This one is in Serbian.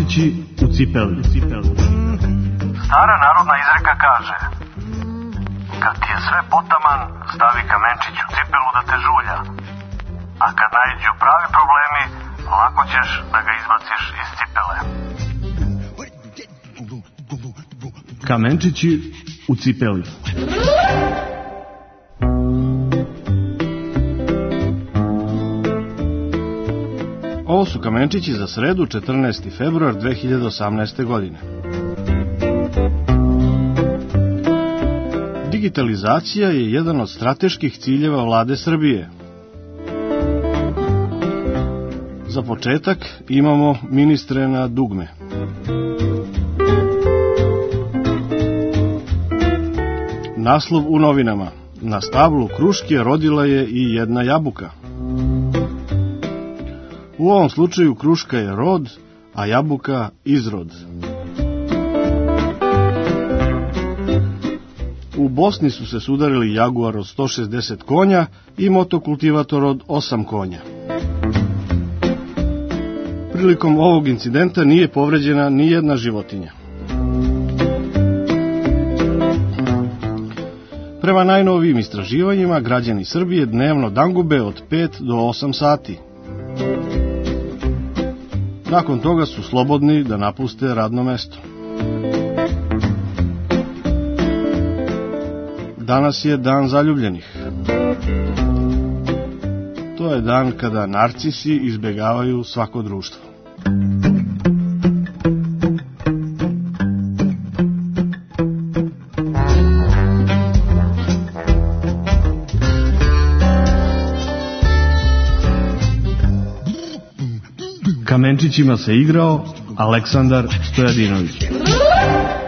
Kamenčići u cipeli. Stara narodna izreka kaže: kad ti je sve potaman, stavi kamenčić u cipelu da te žulja. A kad naiđu pravi problemi, lako ćeš da ga izbaciš iz cipele. Kamenčići u cipeli. Ovo su kamenčići za sredu, 14. februar 2018. godine. Digitalizacija je jedan od strateških ciljeva vlade Srbije. Za početak imamo ministre na dugme. Naslov u novinama: na stablu kruške rodila je i jedna jabuka. U ovom slučaju kruška je rod, a jabuka izrod. U Bosni su se sudarili jaguar od 160 konja i motokultivator od 8 konja. Prilikom ovog incidenta nije povređena ni jedna životinja. Prema najnovijim istraživanjima, građani Srbije dnevno dangube od 5 do 8 sati. Nakon toga su slobodni da napuste radno mesto. Danas je dan zaljubljenih. To je dan kada narcisi izbegavaju svako društvo. Kamenčićima se igrao Aleksandar Stojadinović.